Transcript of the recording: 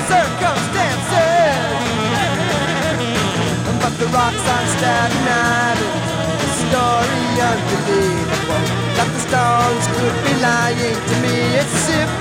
circumstances. But the rocks on Staten Island, the story unbelievable, that the stones could be lying to me. It's as if